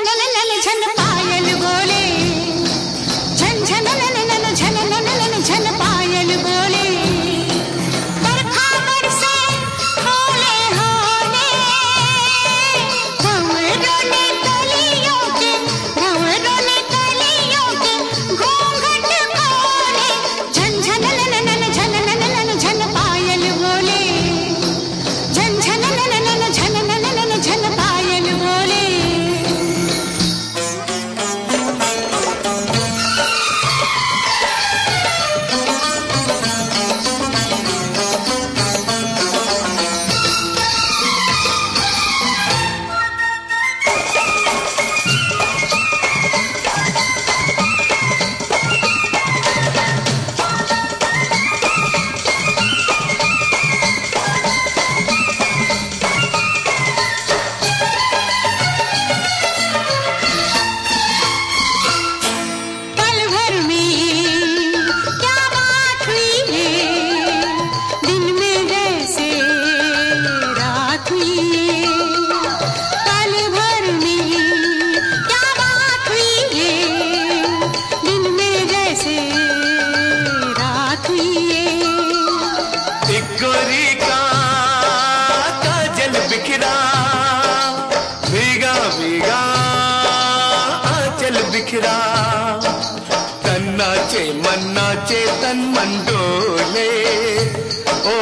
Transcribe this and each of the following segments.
बिखरा तन नाचे मन नाचे तन मन डोले ओ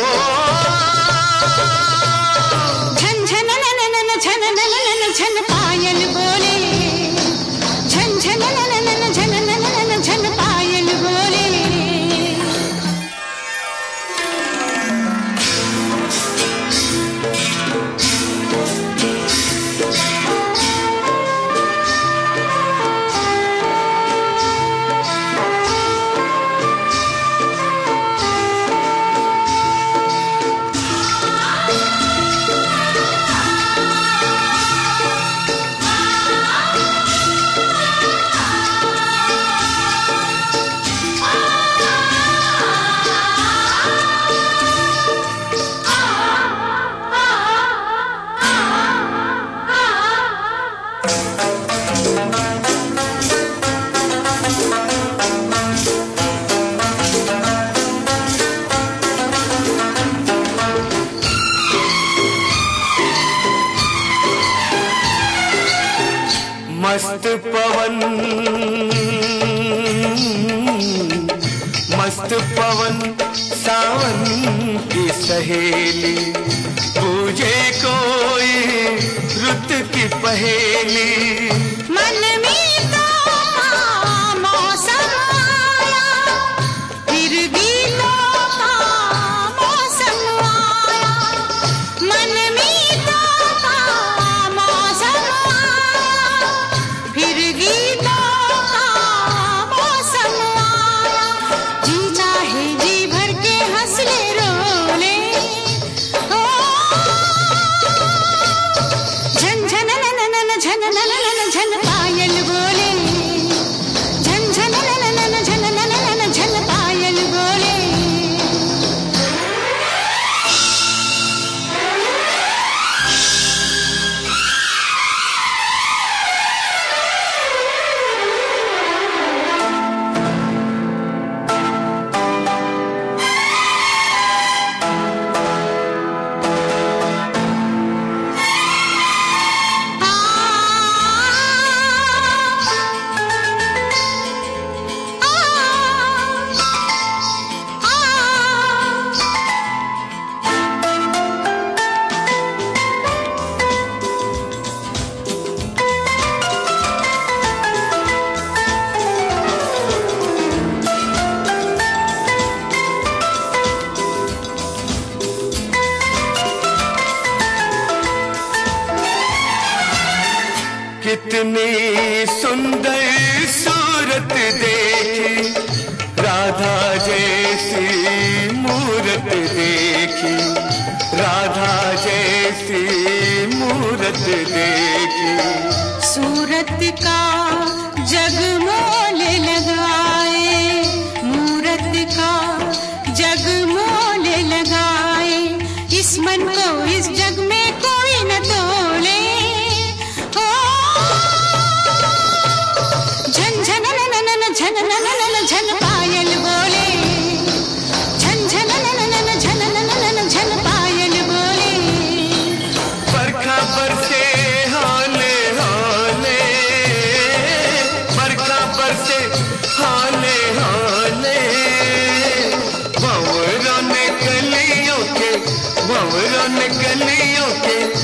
झन झन नन झन नन झन पायल बोले झन झन नन झन नन झन पायल बोले मस्त पवन सावन की सहेली पूजे कोई रुत की पहेली मन में तो मौसम आया फिर गीलों का मौसम आया मन में तो मौसम आया फिर गीलों का मौसम आया जी चाहे जी भर के हंस ले रो ले ओ झन झन नन झन नन झन पायल बोले झन झन नन झन नन झन पायल बोले कितनी सुंदर सूरत देखी राधा जैसी मूरत देखी राधा जैसी मूरत देखी सूरत का जग मोल लगाए मूरत का जग मोल लगाए इस मन को इस जग में कोई न तोले ओ भंवरों ने गलियों के